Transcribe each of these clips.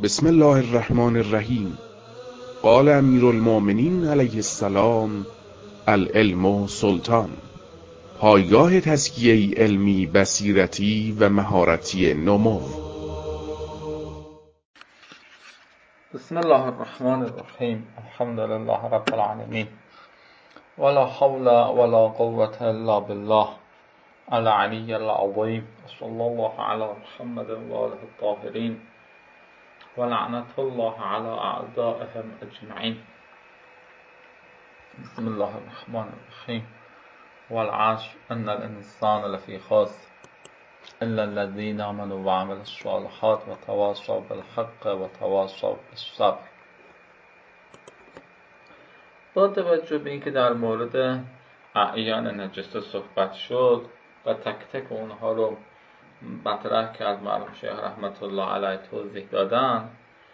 بسم الله الرحمن الرحیم. قال امیر المؤمنین علیه السلام: العلم سلطان. پایگاه تزکیه علمی، بصیرتی و مهارتی نمو. بسم الله الرحمن الرحیم. الحمد لله رب العالمین، ولا حول ولا قوة الا بالله العلی العظیم. صلی الله علی محمد و آله الطاهرین و لعنت الله علی اعدائهم اجمعین. بسم الله الرحمن الرحیم. والعصر ان الانسان لفی خسر الا الذين آمنوا وعملوا الصالحات وتواصوا بالحق وتواصوا بالصبر. با توجه به اینکه در مورد اعیان نجسه صحبت شد و تک تک اونها رو مطرح کرد، مرحوم شیخ رحمت الله علیه توضیح دادن،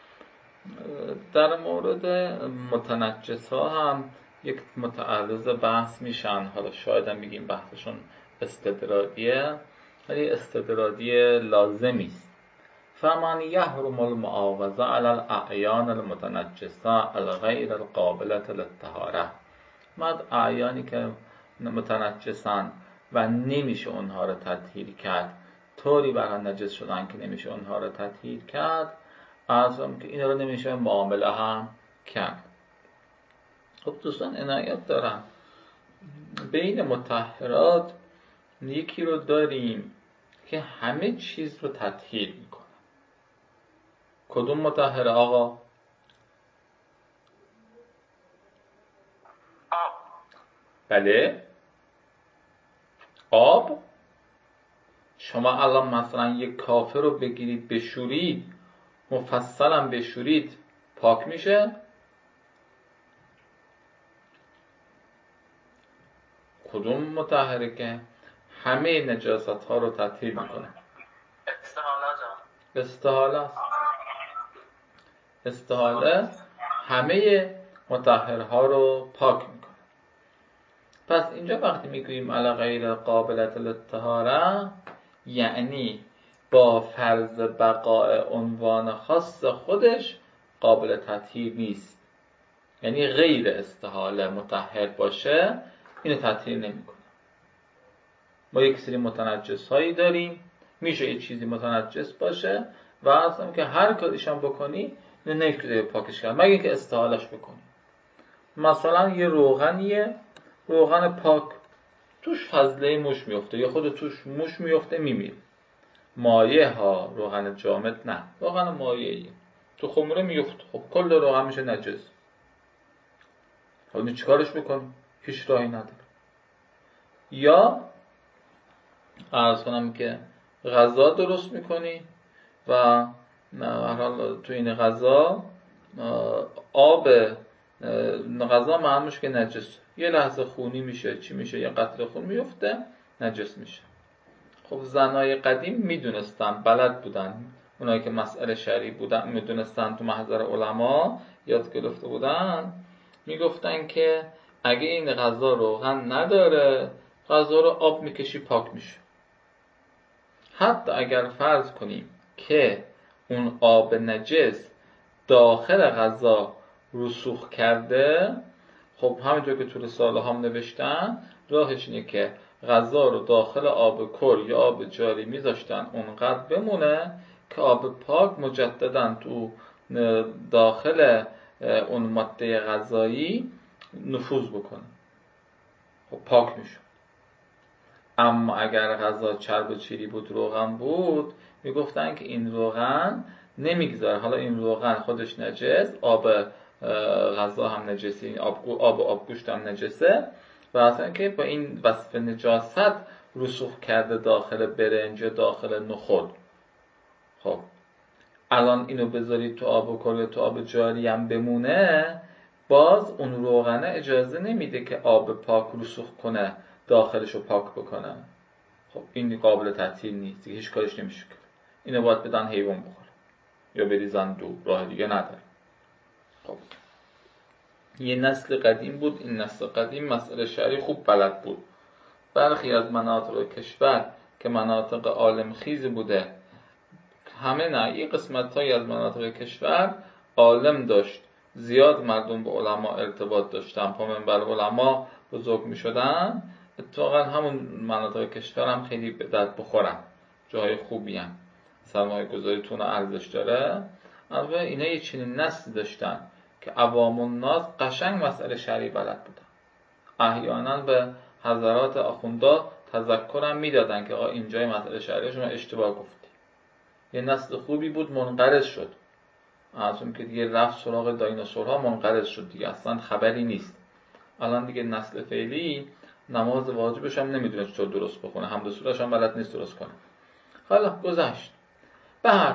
در مورد متنجس ها هم یک متعرض بحث میشن. حالا شاید هم بگیم بحثشون استدرادیه، ولی استدرادی لازمی است. فمن یحرم المعاوضه علی الاعیان المتنجسه الغیر القابله للطهاره. اعیانی که متنجسن و نمیشه اونها رو تطهیر کرد، طوری برای نجس شدن که نمیشه اونها رو تطهیر کرد، ارزم که اینا رو نمیشه معامله هم کرد. خب دوستان عنایت دارم، بین مطهرات یکی رو داریم که همه چیز رو تطهیر میکنه. کدوم مطهره آقا؟ آب. بله، آب. شما الان مثلا یک کافر رو بگیرید بشورید، مفصلا بشورید، پاک میشه؟ کدوم مطهره که همه نجاست ها رو تطهیر میکنه؟ استحاله. استحاله همه مطهرها رو پاک میکنه. پس اینجا وقتی میگوییم علی غیر قابلة للطهاره، یعنی با فرض بقاء عنوان خاص خودش قابل تطهیر نیست. یعنی غیر استحاله مطهر باشه، اینو تطهیر نمیکنه. ما یک سری متنجس هایی داریم، میشه یه چیزی متنجس باشه و اصلا که هر کاریش هم بکنی نمیشه پاکش کرد، مگه اینکه استحالش بکنی. مثلا یه روغنیه، روغن پاک، توش فضله موش میفته یا خود توش موش میفته میمیره. مایع ها، روغن جامد نه، روغن مایعی تو خمره میفته، خب کل روغن میشه نجس. حالا چیکارش بکن؟ هیچ راهی نداره. یا عرض کنم که غذا درست میکنی و تو این غذا آب غذا معلومش که نجس، یه لحظه خونی میشه، چی میشه، یه قطره خون میفته، نجس میشه. خب زنای قدیم میدونستن، بلد بودن، اونایی که مسئله شرعی بودن میدونستن، تو محضر علما یاد گرفته بودن، میگفتن که اگه این غذا روغن نداره، غذا رو آب میکشی پاک میشه. حتی اگر فرض کنیم که اون آب نجس داخل غذا رسوخ کرده، خب همینطور که طول ساله هم نوشتن، راهش اینه که غذا رو داخل آب کل یا آب جاری میذاشتن اونقدر بمونه که آب پاک مجددا تو داخل اون ماده غذایی نفوذ بکنه، خب پاک میشه. اما اگر غذا چرب و چیری بود، روغن بود، میگفتن که این روغن نمیگذاره، حالا این روغن خودش نجس، آب غذا هم نجسی، آبگوشت هم نجسه و اصلا که با این وصف نجاست رسوخ کرده داخل برنج، داخل نخود. خب الان اینو بذارید تو آب کل، تو آب جاری هم بمونه، باز اون روغنه اجازه نمیده که آب پاک رسوخ کنه، داخلشو پاک بکنه. خب این قابل تطهیر نیست، هیچ کارش نمیشه کرد. اینو باید بدن حیوان بخوره یا بریزن دور، راه دیگه نداره. خب یه نسل قدیم بود، این نسل قدیم مسئله شرعی خوب بلد بود. برخی از مناطق کشور که مناطق عالم خیز بوده، همه نه، یه قسمت‌هایی از مناطق کشور عالم داشت، زیاد مردم به علما ارتباط داشتن، پا منبر علما بزرگ می شدن، اتفاقا همون مناطق کشور هم خیلی به درد بخورن، جای خوبی هم، سرمایه گذاری تون ارزش داره. اما اینا یه چنین نسلی داشتن که عوام الناس قشنگ مسئله شرعی بلد بودن، احیانا به حضرات آخوندا تذکرم میدادن که آقا اینجای مسئله شرعی شما اشتباه گفتی. یه نسل خوبی بود، منقرض شد، از اون که دیگه رفت سراغ دایناسورها، منقرض شد دیگه، اصلا خبری نیست. الان دیگه نسل فعلی نماز واجبش هم نمیدونه چطور درست بخونه، حمد سوره‌اش هم بلد نیست درست کنه. حالا گذشت. به هر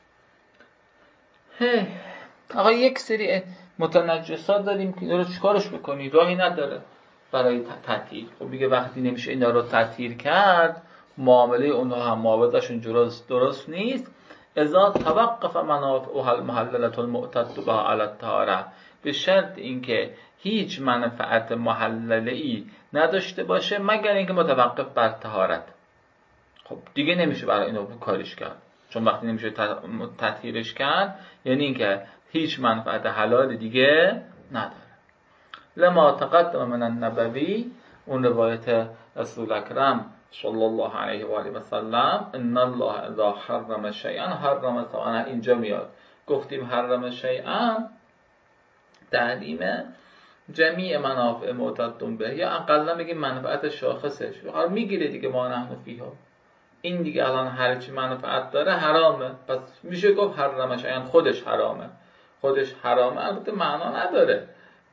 آقا یک سری متنجسات داریم که اینا رو چیکارش بکنی؟ راهی نداره برای تطهیر. خب دیگه وقتی نمیشه اینا رو تطهیر کرد، معامله اونها هم معامله‌شون درست نیست. اذا توقف منافعها المحللة المعتد بها علی الطهارة، به شرط اینکه هیچ منفعت محلله‌ای نداشته باشه مگر اینکه متوقف بر طهارت. خب دیگه نمیشه برای اینو کاریش کرد، چون وقتی نمیشه تطهیرش کرد یعنی اینکه هیچ منفعت حلال دیگه نداره. لما تقدم من النبوی، اون روایت رسول اکرم صلی الله علیه و آله و سلم، ان الله اذا حرم شیئا حرم ثمنه، اینجا میاد گفتیم حرم شیئا تعلیم جمیع منافع معتد به، یا اقلا بگیم منفعت شاخصش میگیره دیگه، ما نحن فیها، این دیگه الان هر چی منفعت داره حرامه، پس میشه گفت حرم شیئا، خودش حرامه. خودش حرامه البته معنا نداره،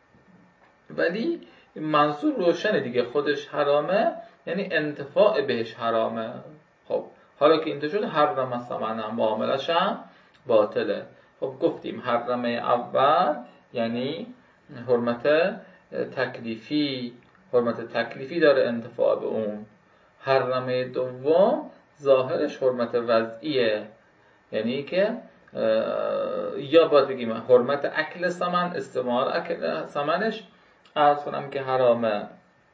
ولی منظور روشنه دیگه، خودش حرامه یعنی انتفاع بهش حرامه. خب حالا که اینطور شد، حرم ثمنه، معاملش هم باطله. خب گفتیم حرمه اول یعنی حرمت تکلیفی، حرمت تکلیفی داره انتفاع به اون. حرمه دوم ظاهرش حرمت وضعیه، یعنی که یا باید بگیم حرمت اکل ثمن، استعمال اکل ثمنش عرض کنم که حرامه،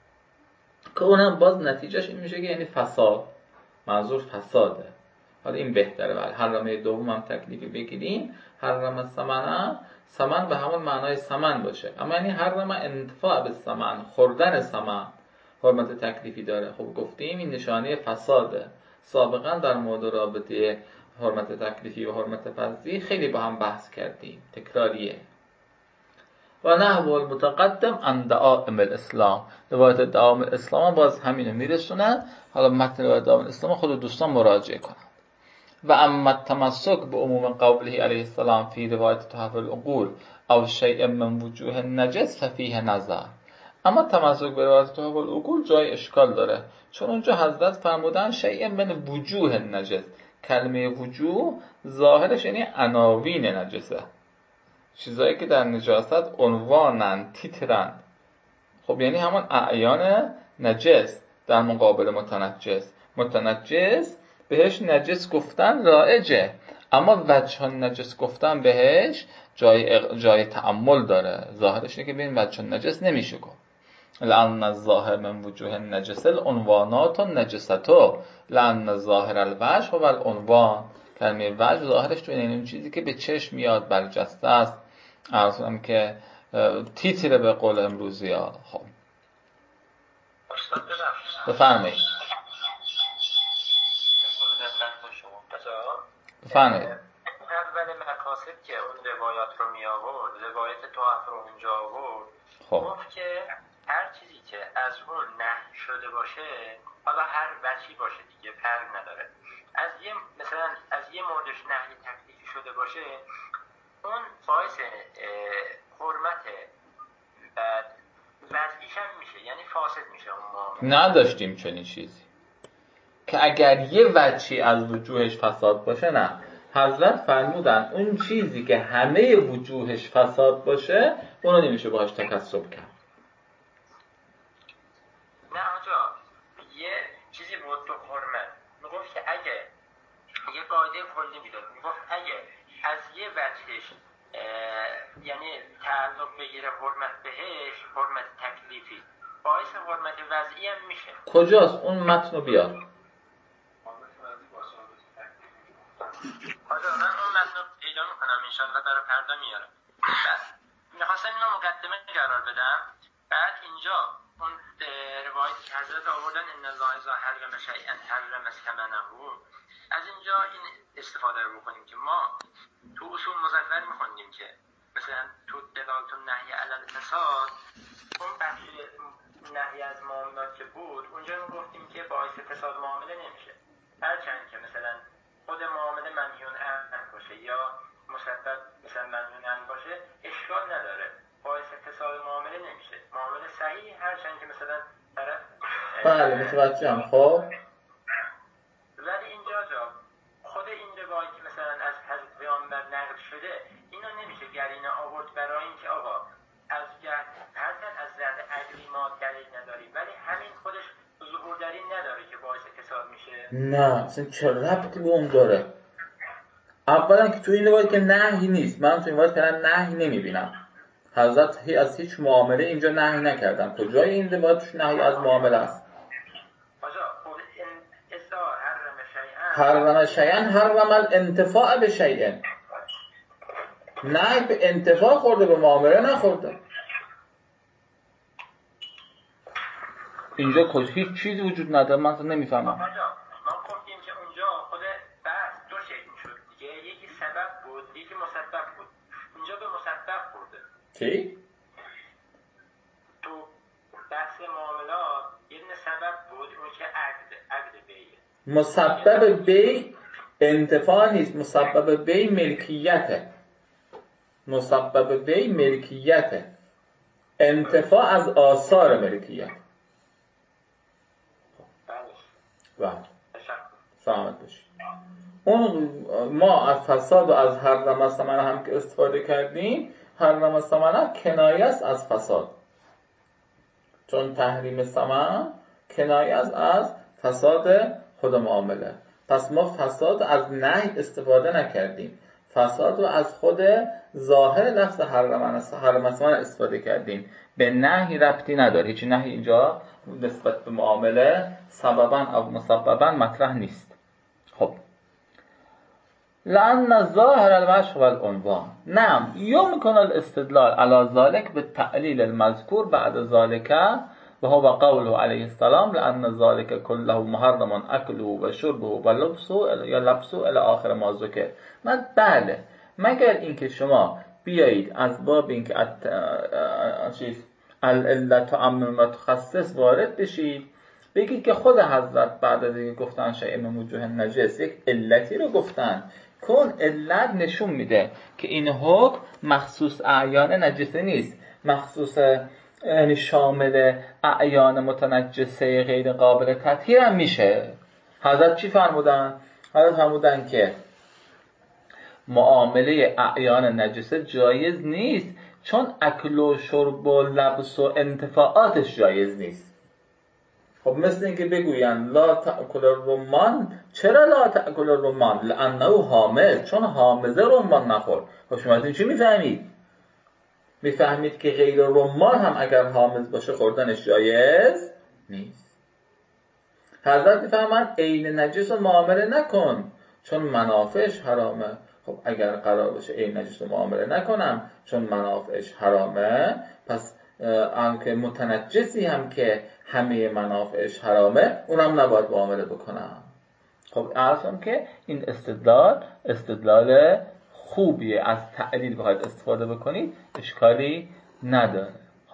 که اونم باز نتیجهش این میشه که یعنی فساد، منظور فساده. حالا این بهتره، ولی حرمه دوم هم تکلیفی بگیریم، حرم ثمن به همون معنای ثمن باشه، اما یعنی حرم انتفاع به ثمن، خوردن ثمن، حرمت تکلیفی داره. خب گفتیم این نشانه فساده. سابقا در مورد رابطه حرمت تکلیفی و حرمت فضلی خیلی با هم بحث کردیم، تکراریه. و نحو المتقدم عن دعائم الاسلام، روایت دعائم الاسلام باز همینو میرسونه. حالا متن روایت دعائم الاسلام خود دوستان مراجعه کنند. و اما التمسک به عموم قوله علیه السلام فی روایت تحف العقول او شیء من وجوه النجس ففیه نظر. اما تمسک به روایت تحف العقول جای اشکال داره، چون اونجا حضرت فرمودن شیء من وجوه النجس. کلمه وجوه ظاهرش یعنی عناوین نجسه، چیزایی که در نجاست عنوانن، تیترن. خب یعنی همون اعیان نجس در مقابل متنجس. متنجس بهش نجس گفتن رایجه، اما وجه نجس گفتن بهش جای تأمل داره. ظاهرش اینه که ببین وجه نجس نمیشه گفت. لأن الظاهر من وجوه النجس العنوانات النجستو، لأن الظاهر الوجه و العنوان. کلمه وجه ظاهرش تو این چیزی که به چشم میاد، برجسته است، ارزم که تیتر به قول امروزی ها. خب بفرمایید. اول مقاصد که اون روایات رو می آورد، روایت طاف رو اونجا آورد، گفت که هر چیزی که از اون نهی شده باشه، حالا هر وجهی باشه دیگه فرق نداره، از یه مثلا از یه موردش نهی تکلیفی شده باشه، اون باعث حرمت وضعیش هم میشه، یعنی فاسد میشه اون معامله. نداشتیم چنین چیزی که اگر یه وجهی از وجوهش فساد باشه، نه، حضرت فرمودن اون چیزی که همه وجوهش فساد باشه اونو نمیشه باهاش تکسب کرد. نه آجا، یه چیزی بود تو حرمت، میگفت که اگه یه قاعده کلی میداد، میگفت اگه از یه وجهش یعنی تعلق بگیره حرمت بهش، حرمت تکلیفی، باعث حرمت وضعی هم میشه. کجاست اون متنو بیار. حالا من اون متن رو پیدا میکنم انشالله برای فردا میارم. بعد میخواستم اینو مقدمه قرار بدم. بعد اینجا اون روایتی که حضرت آوردن ان الله اذا حرم شیئا حرم ثمنه، از اینجا این استفاده رو بکنیم که ما تو اصول مزدور میخوندیم که مثلا تو دلالت النهی علی الفساد، اون بخش نهی از معاملات که بود اونجا میگفتیم که باعث فساد معامله نمیشه، هرچند که مثلا خود معامله منهی عنه باشه یا مسبب مثلا منهی عنه باشه اشکال نداره، باعث فساد معامله نمیشه، معامله صحیح هرچند که مثلا طرف بله متوجهم. خب ولی اینجا خود این روایت که مثلا از حضرت پیامبر نقل شده اینو نمیشه گرینه آورد برای اینکه آقا از هرچند از نظر عقلی ما دلیل نداریم ولی همین خودش ظهور دلیل نداره که باعث فساد میشه. نه اصلا چه ربطی به اون داره؟ اولا که تو این روایت که نهی نیست، من تو این روایت کردن نهی نمیبینم. حضرت از هیچ معامله اینجا نهی نکردن. کجای این روایتش نهی از معامله است؟ حرم شیئا حرم الانتفاع به شیئا، نه به انتفاع خورده به معامله نخورده. اینجا هیچ چیزی وجود نداره، من اصلا نمیفهمم. ما گفتیم که اونجا خود بحث دو شکل شد دیگه، یکی سبب بود یکی مسبب بود. اینجا به مسبب خورده. چی؟ تو بحث معاملات یه دونه سبب بود اون که عقد بیع. مسبب بیع انتفاع نیست، مسبب بیع ملکیته. مسبب بیع ملکیته، انتفاع از آثار ملکیت. بله سلامت باشید. اون ما از فساد و از حرم ثمنه هم که استفاده کردیم، حرم ثمنه کنایه است از فساد، چون تحریم ثمن کنایه است از فساد خود معامله. پس ما فساد از نهی استفاده نکردیم، فساد رو از خود ظاهر لفظ حرم ثمنه استفاده کردیم، به نهی ربطی نداره. هیچ نهی اینجا نسبت به معامله سبباً او مسبباً مطرح نیست. خب لأن ظاهر الوجه والعنوان نعم يمكن الاستدلال على ذلك بالتعليل المذكور بعد ذلك وهو قوله عليه السلام لأن ذلك كله محرم أكله وشربه ولبسه یا لبسه الى آخر ما ذکر. بله مگر اینکه شما بیایید از باب اینکه العلت عم متخصص وارد بشید، بگید که خود حضرت بعد از اینکه گفتن شیء من وجوه نجس یک علتی رو گفتن، کن علت نشون میده که این حکم مخصوص اعیان نجسه نیست، مخصوص یعنی شامل اعیان متنجسه غیر قابل تطهیر هم میشه. حضرت چی فرمودن؟ حضرت فرمودن که معامله اعیان نجسه جایز نیست چون اکل و شرب و لبس و انتفاعاتش جایز نیست. خب مثل اینکه بگوین لا تأکل الرمان، چرا لا تأکل الرمان؟ لأنه حامض، چون حامضه رمان نخور. خب شما از این چی میفهمید؟ میفهمید که غیر رمان هم اگر حامض باشه خوردنش جایز نیست. حضرت میفهمند عین نجس رو معامله نکن چون منافعش حرامه. خب اگر قرار باشه عین نجس رو معامله نکنم چون منافعش حرامه، پس آنکه متنجسی هم که همه منافعش حرامه اونم نباید معامله بکنم. خب عرضم که این استدلال خوبیه، از تعلیل بخواید استفاده بکنید اشکالی نداره. خب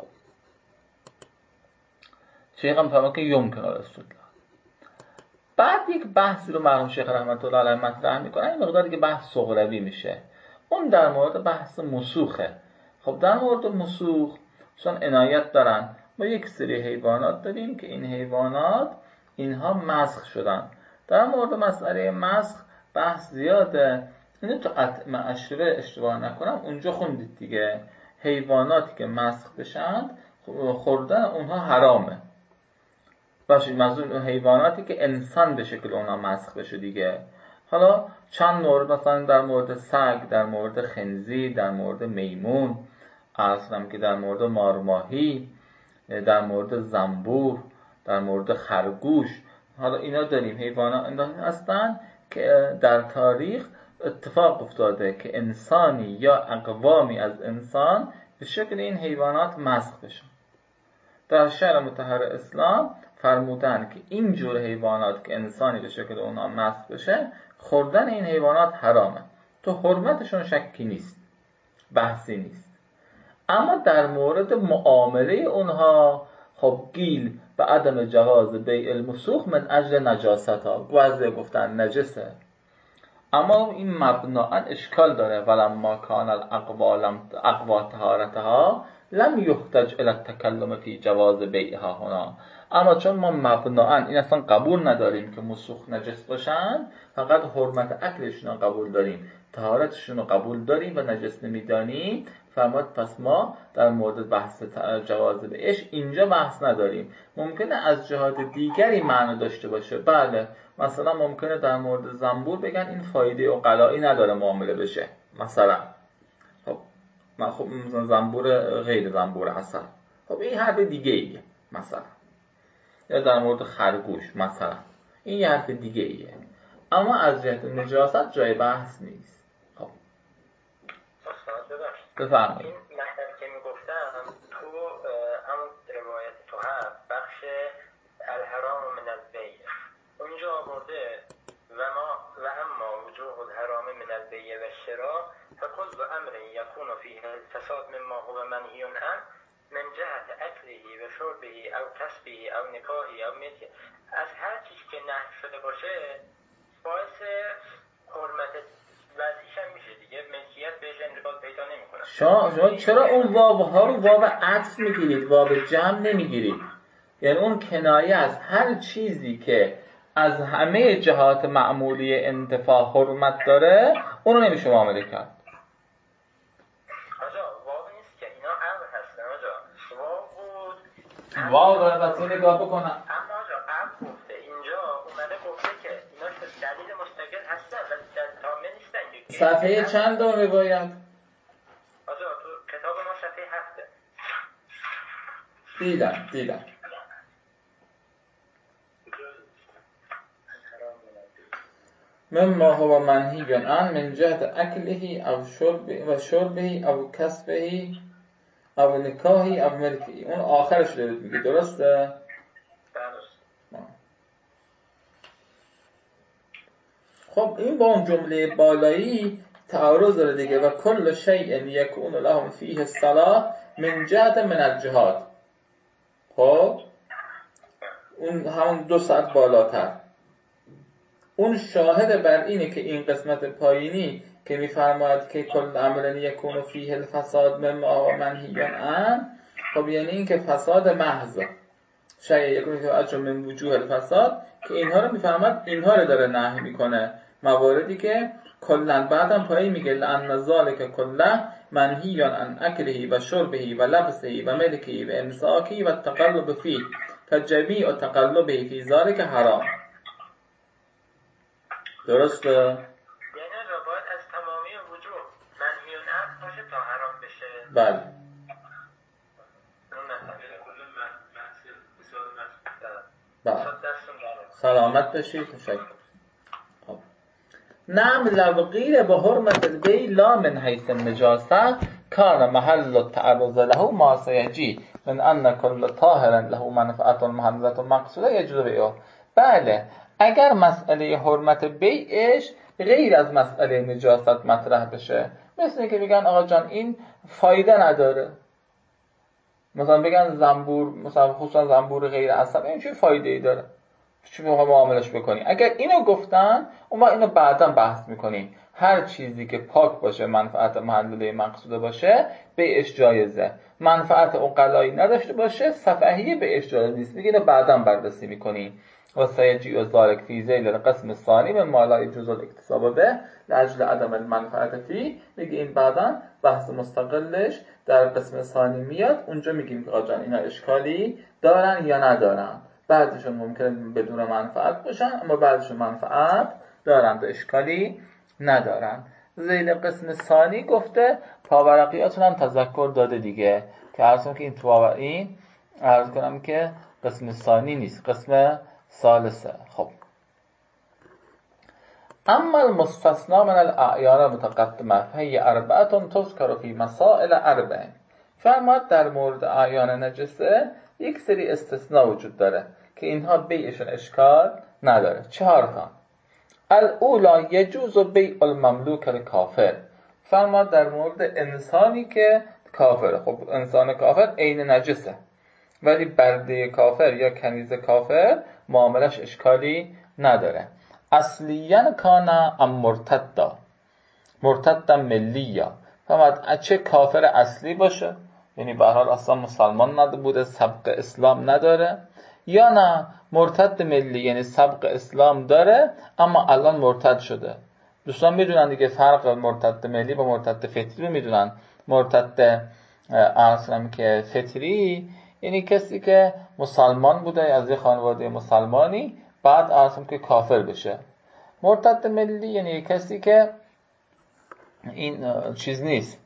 شیخ هم فرمان که یمکن الاستدلال. بعد یک بحثی رو مرحوم شیخ رحمت الله علیه مطرح میکنن، این مقداری که بحث صغروی میشه، اون در مورد بحث مسوخه. خب در مورد مسوخ چون عنایت دارن، ما یک سری حیوانات داریم که این حیوانات اینها مسخ شدن. در مورد مسئله مسخ بحث زیاده، اینو تو اطعمه اشربه اشتباه نکنم اونجا خوندید دیگه، حیواناتی که مسخ بشن خوردن اونها حرامه. باشید منظور اون حیواناتی که انسان به شکل اونها مسخ بشه دیگه. حالا چند مورد، مثلا در مورد سگ، در مورد خنزیر، در مورد میمون، اصلا که در مورد مارماهی، در مورد زنبور، در مورد خرگوش، حالا اینا داریم حیوانات هستن که در تاریخ اتفاق افتاده که انسانی یا اقوامی از انسان به شکل این حیوانات مسخ بشن. در شرع مطهر اسلام فرمودن که این جور حیوانات که انسانی به شکل اونها مسخ بشه، خوردن این حیوانات حرامه. تو حرمتشون شکی نیست، بحثی نیست. اما در مورد معامله اونها خب گیل و عدم جواز بیع المسوخ من اجل نجاستها، بعضی گفتن نجسه، اما این مبناً اشکال داره. ولما کان الاقوا طهارتها لم یحتج الی التکلم فی جواز بیعها هنا. اما چون ما مبناً این اصلا قبول نداریم که مسوخ نجس باشن، فقط حرمت اکلشون رو قبول داریم، طهارتشون رو قبول داریم و نجس نمیدانیم، فرمود پس ما در مورد بحث جواز بیعش اینجا بحث نداریم. ممکنه از جهات دیگری معنی داشته باشه. بله، مثلا ممکنه در مورد زنبور بگن این فایده عقلایی نداره معامله بشه، مثلا خب مثلا زنبور غیر زنبور عسل، خب این حرف دیگه ایه مثلا. یا در مورد خرگوش مثلا، این یه حرف دیگه ایه. اما از جهت نجاست جای بحث نیست. خب بفرمایید. این مطلب که میگفتم تو همون روایت تو هست بخش الحرام من البیع، اونجا آورده و اما وجوه الحرام من البیع و الشراء فكل امر يكون فيه الفساد مما هو منهي عنه من جهت اکله و شربه او کسبه او نکاحه او ملکه. از هر چیزی که نهی شده باشه باعث حرمت وضعیش هم میشه دیگه، ملکیت بهش انتقال پیدا نمیکنه. شما چرا اون واوها رو واو عطف میگیرید، واو جمع نمیگیرید؟ یعنی اون کنایه از هر چیزی که از همه جهات معمولی انتفاع حرمت داره اونو نمیشه معامله کرد. آجا واو نیست که، اینا امر هستن. آجا واو بود، واو رو البته نگاه بکنم. اما آجا امر گفته اینجا اومده گفته که اینا دلیل مستقل هستن ولی تامه نیستن. صفحه چند دو روایت؟ آجا تو کتاب ما صفحه 7. دیدم. مما هو منهی عنه من جهت اکله او شربه او کسبه او نکاحی او ملکی. اون آخرش رو میگه، درسته؟ خب این با اون جمله بالایی تعارض داره دیگه. و کل شیء یکون لهم فیه الصلاح من جهت من الجهات. خب اون همون 2 ساعت بالاتر اون شاهد بر اینه که این قسمت پایینی که میفرماید که کل عمل یکون فیه الفساد مما منهی عنه، خب یعنی این که فساد محض شیء یکون فیه اجر من وجوه الفساد، که اینها رو میفرماید اینها رو داره نهی میکنه، مواردی که کلا بعدم پایین میگه لأن ذلک کله منهی عن اکله و شربه و لبسه و ملکه و امساکه و التقلب فیه فجمیع تقلبه فی ذلک حرام. درسته؟ یعنی را باید از تمامی وجوه منهی عنه باشه تا حرام بشه. بله. سلامت بشید. تشکر. خب نعم لو قیل به حرمت البیع لا من حیث النجاسه کان محل التعرض له ما سیجی من ان کل طاهر له منفعت محمدت مقصوده یجوز بیعه. بله، اگر مسئله حرمت بیعش غیر از مسئله نجاست مطرح بشه، مثل که بگن آقا جان این فایده نداره، مثلا بگن زنبور، مثلا خصوصا زنبور غیر عصب، این چه فایده ای داره، چی میخوام معاملش بکنی؟ اگر اینو گفتن اون وقت اینو بعداً بحث میکنیم. هر چیزی که پاک باشه، منفعت محلوله مقصوده باشه، بیعش جایزه. منفعت عقلایی نداشته باشه، سفهی بیعش جایز نیست. میگه اینو بعداً بررسی میکنیم. و سیجی و ذالک فی ذیل القسم الثانی من ما لا یجوز الاکتساب به لاجل عدم المنفعت فی. میگه این بعداً بحث مستقلش در قسم ثانی میاد، اونجا میگیم که آقا جان اینا اشکالی دارن یا ندارن. بعضیشون ممکنه بدون منفعت باشن، اما بعضیشون منفعت دارن و اشکالی ندارن. ذیل قسم ثانی گفته، پاورقیاتون هم تذکر داده دیگه که عرض که این این عرض کنم که قسم ثانی نیست، قسم ثالثه. خب اما المستثنا من الاعیان المتقدمه فهی اربعه تذکر فی مسائل اربع. فرماد در مورد اعیان نجسه یک سری استثناء وجود داره که اینها بیعشون اشکال نداره. 4 تا. الاولی یجوز بیع المملوک الکافر. فرماد در مورد انسانی که کافره. خب انسان کافر عین نجسه، ولی برده کافر یا کنیز کافر معاملش اشکالی نداره. اصلیاً کانا ام مرتد ملیه. فرماد چه کافر اصلی باشه، یعنی به هر حال اصلا مسلمان نبوده، سبق اسلام نداره، یا نه مرتد ملی یعنی سبق اسلام داره اما الان مرتد شده. دوستان میدونن دیگه فرق مرتد ملی با مرتد فطری رو میدونن. مرتد اصلا که فطری یعنی کسی که مسلمان بوده از یه خانواده مسلمانی بعد اصلا که کافر بشه. مرتد ملی یعنی کسی که این چیز نیست،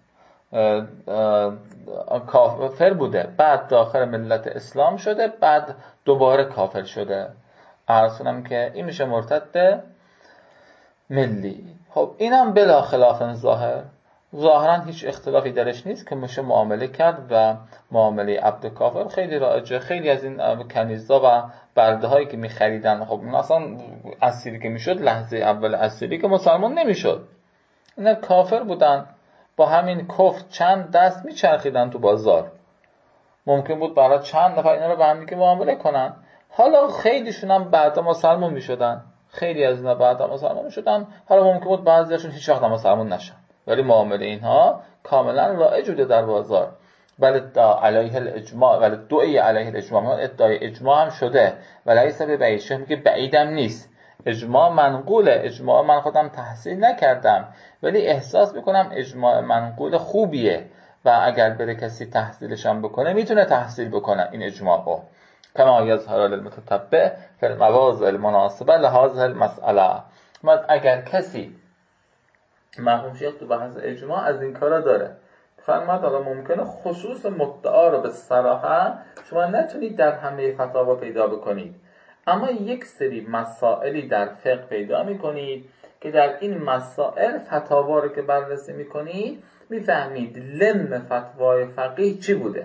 کافر بوده بعد داخل ملت اسلام شده بعد دوباره کافر شده. ارسلم که این میشه مرتد ملی. خب اینم بلا خلاف ظاهرا هیچ اختلافی درش نیست که میشه معامله کرد و معامله عبد کافر خیلی رایجه. خیلی از این کنیزا و برده هایی که میخریدن، خب اصلا اسیری که میشد لحظه اول اسیری که مسلمان نمیشد، اینا کافر بودن، با همین کفر چند دست میچرخیدن تو بازار. ممکن بود برای چند نفر اینا رو به هم دیگه معامله کنن. حالا خیلیشون هم بعدا مسلمان میشدن، خیلی از اینا بعدا مسلمان میشدن. حالا ممکن بود بعضیاشون هیچ وقت مسلمان نشن، ولی معامله اینها کاملا رایج بوده در بازار. بل ادعا علیه الاجماع، ولی دعای علیه الاجماع، ادعای اجماع هم شده، ولی سبب بعیدش میگه بعیدم نیست. اجماع منقوله، اجماع من خودم تحصیل نکردم ولی احساس میکنم اجماع منقول خوبیه و اگر بره کسی تحصیلش هم بکنه میتونه تحصیل بکنه این اجماع رو. کما یظهر للمتتبع فی المواضع المناسبه لهذه المساله. اگر کسی مرحوم شیخ تو بحث اجماع از این کارا داره، فرماد حالا ممکنه خصوص مدعا رو به صراحت شما نتونید در همه فتاوا پیدا بکنید، اما یک سری مسائلی در فقه پیدا میکنید که در این مسائل فتاوا رو که بررسی میکنید میفهمید لم فتوای فقیه چی بوده.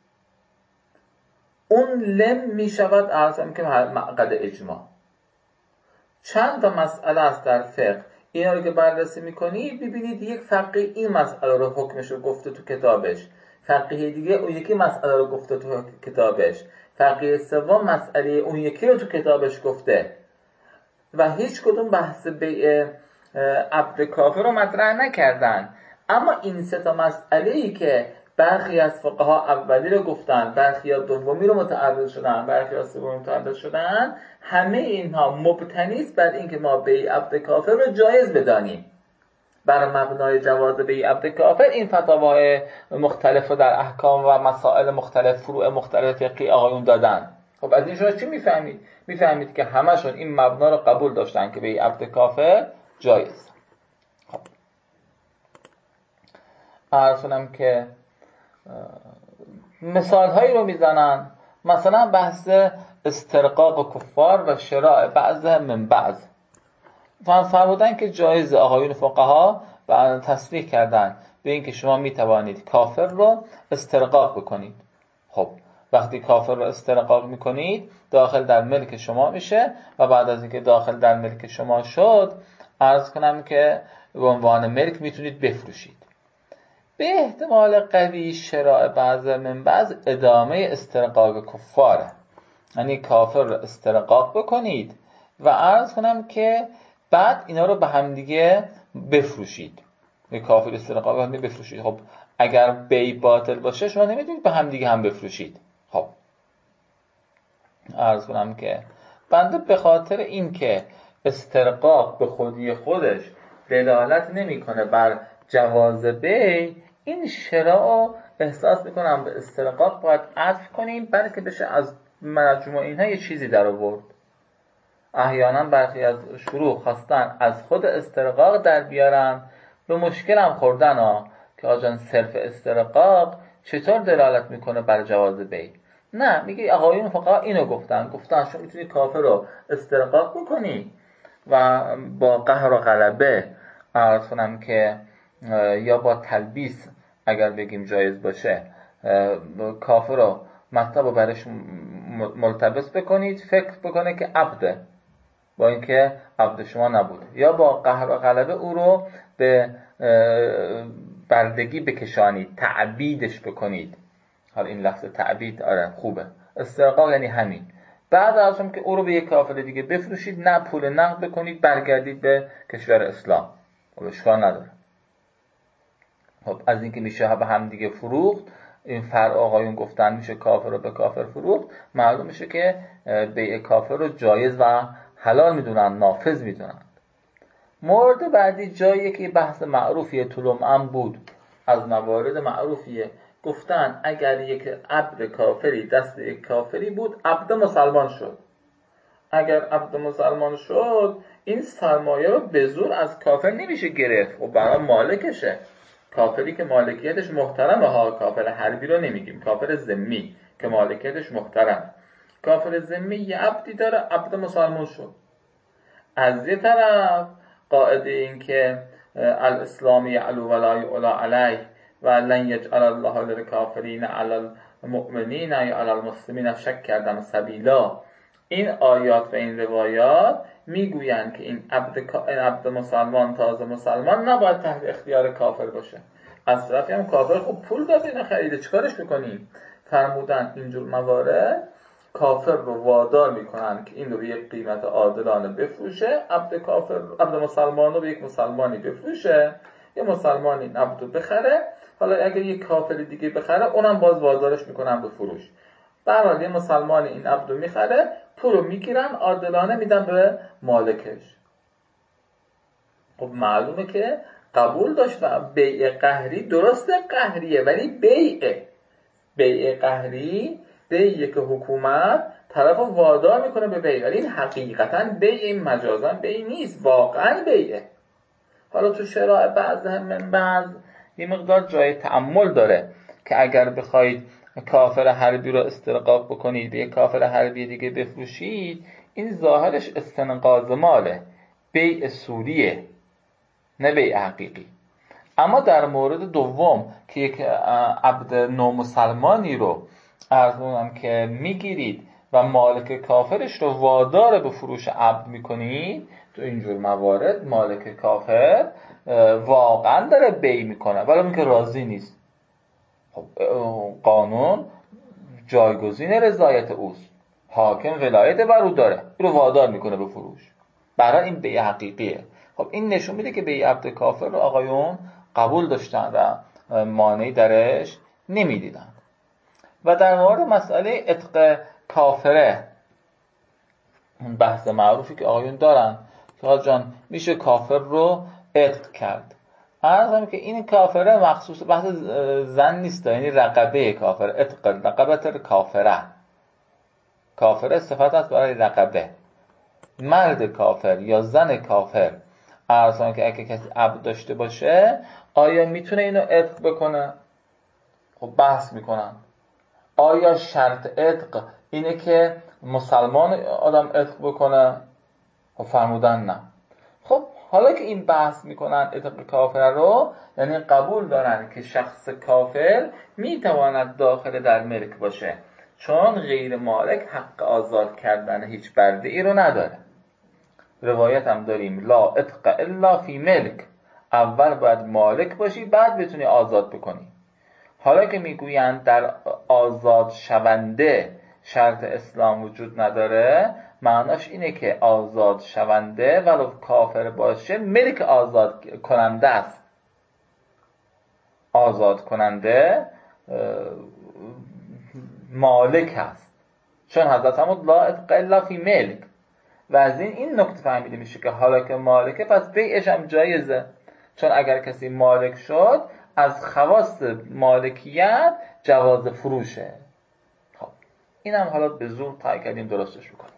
اون لم میشود ارزم که معقد اجماع. چند تا مسئله است در فقه، اینا رو که بررسی میکنید ببینید یک فقیه این مسئله رو حکمش رو گفته تو کتابش، فقیه دیگه اون یکی مسئله رو گفته تو کتابش، فقیه سوم مسئله اون یکی رو تو کتابش گفته و هیچ کدوم بحث بیع عبد کافر رو مطرح نکردن. اما این سه تا مسئله‌ای که برخی از فقها اولی رو گفتن، برخی از دومی رو متعرض شدن، برخی از سومی متعرض شدن، همه اینها مبتنی است بر اینکه ما بیع عبد کافر رو جایز بدانیم. بر مبنای جواز بیع عبد کافر این فتاوای مختلف رو در احکام و مسائل مختلف، فروع مختلف فقهی آقایون دادن. خب از این شما چی میفهمید؟ میفهمید که همشون این مبنا رو قبول داشتن که بیع عبد کافر جایز. خب عرض کنم که مثال هایی رو میزنن، مثلا بحث استرقاق کفار و شراء بعض من بعض. فرمودن که جایز، آقایون فقها و تصریح کردن به این که شما میتوانید کافر رو استرقاق بکنید. خب وقتی کافر رو استرقاق میکنید داخل در ملک شما میشه و بعد از اینکه داخل در ملک شما شد عرض کنم که به عنوان ملک میتونید بفروشید. به احتمال قوی شراء بعض من بعض ادامه استرقاق کفاره، یعنی کافر رو استرقاق بکنید و عرض کنم که بعد اینا رو به هم دیگه بفروشید. یه کافر استرقاق به هم دیگه بفروشید. خب اگر بی باطل باشه شما نمیتونید به هم دیگه هم بفروشید. خب عرض کنم که بنده به خاطر این که استرقاق به خودی خودش دلالت نمیکنه بر جواز بی، این شراء احساس میکنم به استرقاق باید عطف کنیم بلکه بشه از مجموع اینها یه چیزی در آورد. احیانا برخی از شروع خواستن از خود استرقاق در بیارن، به مشکل هم خوردن که آجان صرف استرقاق چطور دلالت میکنه بر جواز بی. نه، میگه آقایون فقها اینو گفتن شما میتونی کافر رو استرقاق بکنی و با قهر و غلبه عرض کنم که یا با تلبیس اگر بگیم جایز باشه کافر رو مطلب رو برش ملتبس بکنید، فکر بکنه که عبده با اینکه عبد شما نبود، یا با قهر و غلبه او رو به بردگی بکشانید، تعبیدش بکنید. حالا این لفظ تعبید خوبه، استرقاق یعنی همین. بعد از اون که او رو به یک کافر دیگه بفروشید، نه پول نقد بکنید، برگردید به کشور اسلام، اشکال نداره. خب از اینکه میشه به هم دیگه فروخت، این فرع آقایون گفتن میشه کافر رو به کافر فروخت، معلوم میشه که بیع کافر رو جایز و حلال میدونن، نافذ میدونن. مورد بعدی جاییه که بحث معروفیه، طولم بود، از موارد معروفیه. گفتن اگر یک عبد کافری دست یک کافری بود، عبد مسلمان شد. اگر عبد مسلمان شد، این سرمایه رو به زور از کافر نمیشه گرفت و برای مالکشه. کافری که مالکیتش محترمه ها، کافر حربی رو نمیگیم، کافر ذمی که مالکیتش محترم. کافر ذمی یه عبدی داره، عبد مسلمان شد. از یه طرف قاعده این که الاسلام یعلو ولا یعلا علیه و لن یجعل الله للکافرین علی المؤمنین یا علی المسلمین شک کردن سبیلا، این آیات و این روایات میگویند که این عبد مسلمان، تازه مسلمان، نباید تحت اختیار کافر باشه. از طرفی هم کافر خب پول داده اینو خریده، چیکارش بکنیم؟ فرمودن اینجور موارد کافر رو وادار میکنن که این رو به یک قیمت عادلانه بفروشه، عبد مسلمان رو به یک مسلمانی بفروشه، یه مسلمانی این عبد رو بخره، حالا اگر یک کافر دیگه بخره اونم باز وادارش میکنن به فروش. برحال یه مسلمانی این عبد رو میخره، پول رو میگیرن، عادلانه میدن به مالکش. خب معلومه که قبول داشت و بیع قهری، درسته قهریه ولی بیع قهری بیعی که حکومت طرف رو وادار میکنه به بیع، ولی این حقیقتا بیع، این مجازا بیع نیست، واقعا بیعه. حالا تو شرائع بعض یه مقدار جای تأمل داره که اگر بخواید کافر حربی رو استرقاق بکنید به یک کافر حربی دیگه بفروشید، این ظاهرش استنقاض ماله، بیع سوریه، نه بیع حقیقی. اما در مورد دوم که یک عبد نامسلمانی رو ارزونم که میگیرید و مالک کافرش رو وادار به فروش عبد میکنید، تو اینجور موارد مالک کافر واقعا داره بیع میکنه ولی اون که راضی نیست. خب قانون جایگزین رضایت اوست، حاکم ولایت بر او داره، او رو وادار میکنه به فروش، برای این بیع حقیقیه. خب این نشون میده که بیع عبد کافر رو آقایون قبول داشتن و مانعی درش نمیدیدن. و در مورد مسئله عتق کافره، بحث معروفی که آقایون دارن که آقا جان میشه کافر رو عتق کرد. عرضم که این کافره مخصوص بحث زن نیست، یعنی رقبه کافر، عتق رقبه کافره، کافره صفت است برای رقبه. مرد کافر یا زن کافر عرضم که اگه کسی عبد داشته باشه آیا میتونه اینو عتق بکنه؟ خب بحث میکنن آیا شرط عتق اینه که مسلمان آدم عتق بکنه؟ خب فرمودن نه. خب حالا که این بحث میکنن عتق کافر رو، یعنی قبول دارن که شخص کافر میتواند داخل در ملک باشه، چون غیر مالک حق آزاد کردن هیچ برده ای رو نداره. روایت هم داریم لا عتق الا فی ملک، اول باید مالک باشی بعد بتونی آزاد بکنی. حالا که میگویند در آزاد شونده شرط اسلام وجود نداره، معناش اینه که آزاد شونده ولو کافر باشه ملک آزاد کننده است. آزاد کننده مالک است، چون حضرت هم لا عتق الا فی ملک. و از این نکته فهمیده میشه که حالا که مالکه پس بیعش هم جایزه، چون اگر کسی مالک شد از خواص مالکیت جواز فروشه. خب اینم حالا به زور تای کردیم درستش بکنیم.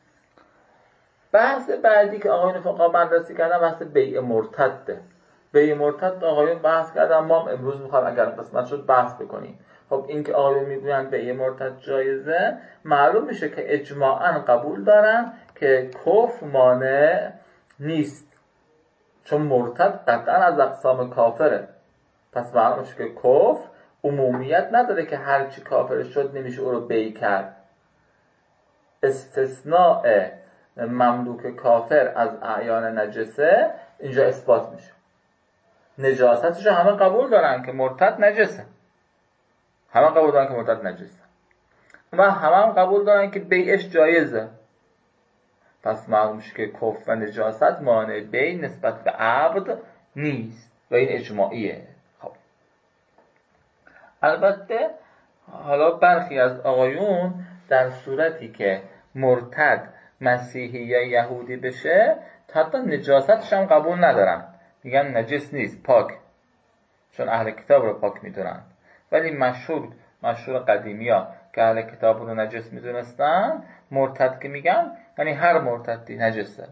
بحث بعدی که آقایون فقها بررسی کردن بحث بیع مرتده. بیع مرتد آقایون بحث کردن، ما امروز میخوایم اگر قسمت شد بحث بکنیم. خب این که آقایون میگویند بیع مرتد جایزه، معلوم میشه که اجماعاً قبول دارن که کفر مانع نیست، چون مرتد قطعا از اقسام کافره. پس معلوم میشه که کفر عمومیت نداره که هرچی کافر شد نمیشه او رو بی کرد. استثناء مملوک کافر از اعیان نجسه اینجا اثبات میشه. نجاستش همه قبول دارن که مرتد نجسه، همه قبول دارن که مرتد نجسه و همه قبول دارن که بیعش جایزه. پس معلوم میشه که کفر و نجاست مانع بی نسبت به عبد نیست و این اجماعیه. خب البته حالا برخی از آقایون در صورتی که مرتد مسیحی یا یهودی بشه حتی نجاستش هم قبول ندارن، میگن نجس نیست، پاک، چون اهل کتاب رو پاک میدونن. ولی مشهور قدیمی ها که اهل کتاب رو نجس میدونستن، مرتد که میگن یعنی هر مرتدی نجسه.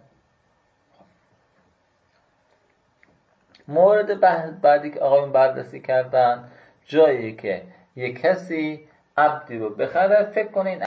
مورد بعدی که آقایون بررسی کردن جایی که یک کسی عبدی رو بخره، فکر کنین